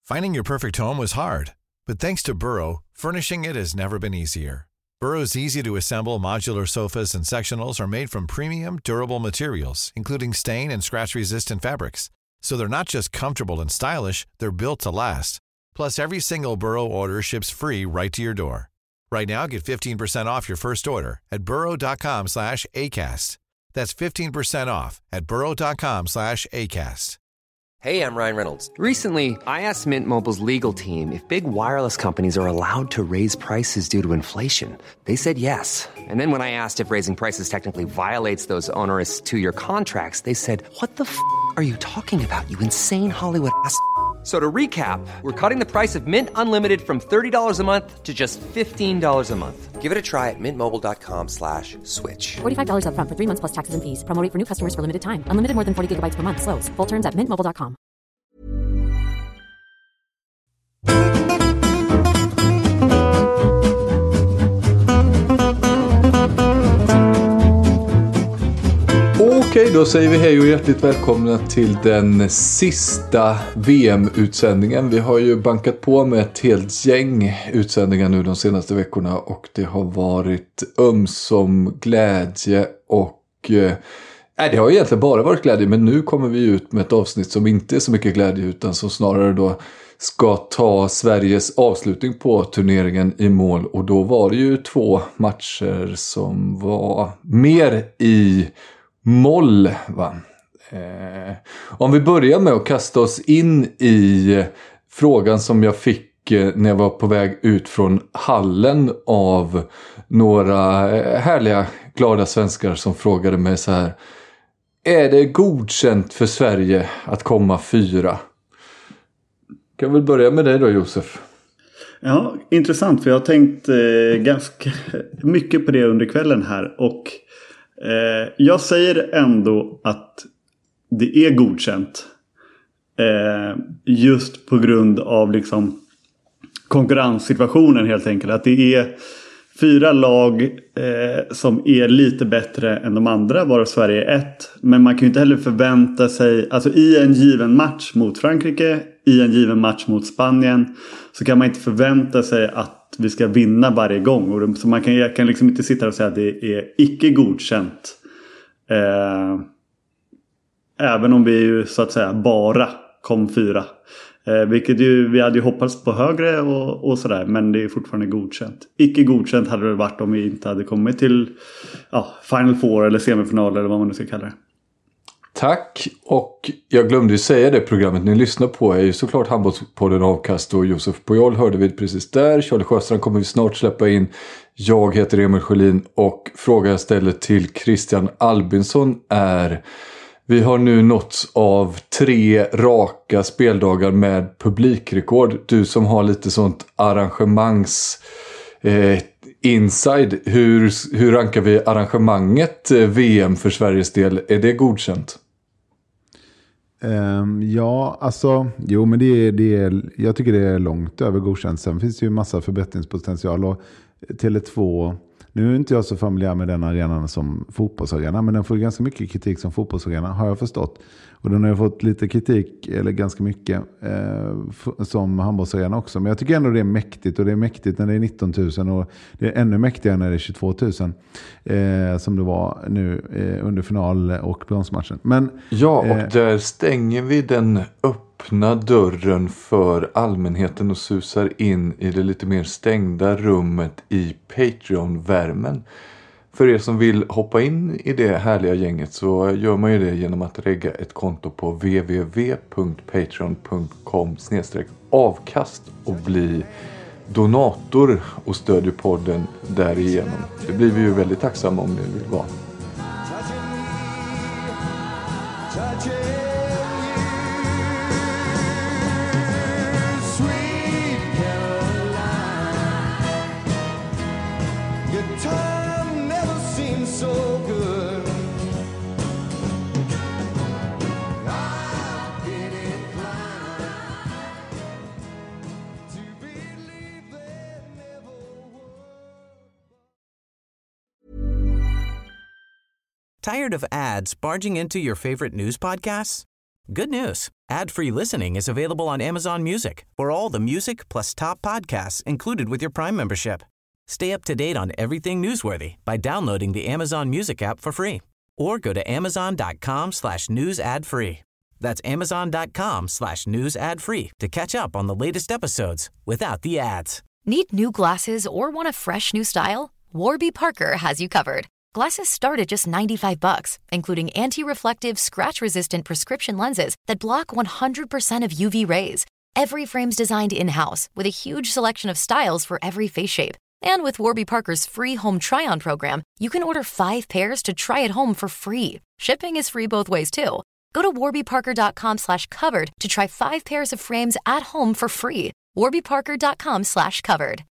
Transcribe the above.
Finding your perfect home was hard, but thanks to Burrow, furnishing it has never been easier. Burrow's easy-to-assemble modular sofas and sectionals are made from premium, durable materials, including stain and scratch-resistant fabrics. So they're not just comfortable and stylish, they're built to last. Plus, every single Burrow order ships free right to your door. Right now, get 15% off your first order at burrow.com/ACAST. That's 15% off at burrow.com/ACAST. Hey, I'm Ryan Reynolds. Recently, I asked Mint Mobile's legal team if big wireless companies are allowed to raise prices due to inflation. They said yes. And then when I asked if raising prices technically violates those onerous two-year contracts, they said, "What the f*** are you talking about, you insane Hollywood ass?" So to recap, we're cutting the price of Mint Unlimited from $30 a month to just $15 a month. Give it a try at mintmobile.com/switch. $45 up front for 3 months plus taxes and fees. Promo rate for new customers for limited time. Unlimited more than 40 gigabytes per month. Slows full terms at mintmobile.com. Okej, då säger vi hej och hjärtligt välkomna till den sista VM-utsändningen. Vi har ju bankat på med ett helt gäng utsändningar nu de senaste veckorna och det har varit ömsom glädje och det har egentligen bara varit glädje, men nu kommer vi ut med ett avsnitt som inte är så mycket glädje utan som snarare då ska ta Sveriges avslutning på turneringen i mål, och då var det ju 2 matcher som var mer i moll, va? Om vi börjar med att kasta oss in i frågan som jag fick när jag var på väg ut från hallen av några härliga glada svenskar som frågade mig så här: är det godkänt för Sverige att komma 4? Kan väl börja med dig då, Josef? Ja, intressant, för jag har tänkt ganska mycket på det under kvällen här, och jag säger ändå att det är godkänt just på grund av liksom konkurrenssituationen, helt enkelt. Att det är 4 lag som är lite bättre än de andra, varav Sverige är 1. Men man kan ju inte heller förvänta sig, alltså i en given match mot Frankrike, i en given match mot Spanien, så kan man inte förvänta sig att vi ska vinna varje gång. Så jag kan liksom inte sitta och säga att det är icke godkänt. Även om vi ju så att säga bara kom 4. Vilket ju, vi hade ju hoppats på högre och sådär. Men det är fortfarande godkänt. Icke godkänt hade det varit om vi inte hade kommit till Final Four eller semifinal eller vad man nu ska kalla det. Tack, och jag glömde ju säga det, programmet ni lyssnar på är ju såklart Handbollspodden Avkast, och Josef Pujol hörde vi precis där. Charlie Sjöstrand kommer vi snart släppa in. Jag heter Emil Sjölin och frågan jag ställer till Christian Albinsson är: vi har nu nåtts av 3 raka speldagar med publikrekord. Du som har lite sånt arrangemangs inside, hur rankar vi arrangemanget VM för Sveriges del? Är det godkänt? Ja, alltså, jo, men jag tycker det är långt över godkänt. Sen finns det ju massa förbättringspotential, och Tele2, nu är inte jag så familjär med den arenan som fotbollsarena, men den får ganska mycket kritik som fotbollsarena, har jag förstått. Och den har ju fått lite kritik, eller ganska mycket, som handbollsarena också. Men jag tycker ändå det är mäktigt, och det är mäktigt när det är 19 000, och det är ännu mäktigare när det är 22 000 som det var nu under final och bronsmatchen. Men, ja, och där stänger vi den öppna dörren för allmänheten och susar in i det lite mer stängda rummet i Patreon-värmen. För er som vill hoppa in i det härliga gänget så gör man ju det genom att regga ett konto på www.patreon.com/avkast och bli donator och stödjer podden därigenom. Det blir vi ju väldigt tacksamma om ni vill vara. Tired of ads barging into your favorite news podcasts? Good news. Ad-free listening is available on Amazon Music for all the music plus top podcasts included with your Prime membership. Stay up to date on everything newsworthy by downloading the Amazon Music app for free or go to amazon.com/news ad free. That's amazon.com/news ad free to catch up on the latest episodes without the ads. Need new glasses or want a fresh new style? Warby Parker has you covered. Glasses start at just $95, including anti-reflective, scratch-resistant prescription lenses that block 100% of UV rays. Every frame's designed in-house with a huge selection of styles for every face shape. And with Warby Parker's free home try-on program, you can order 5 pairs to try at home for free. Shipping is free both ways, too. Go to warbyparker.com/covered to try 5 pairs of frames at home for free. warbyparker.com/covered.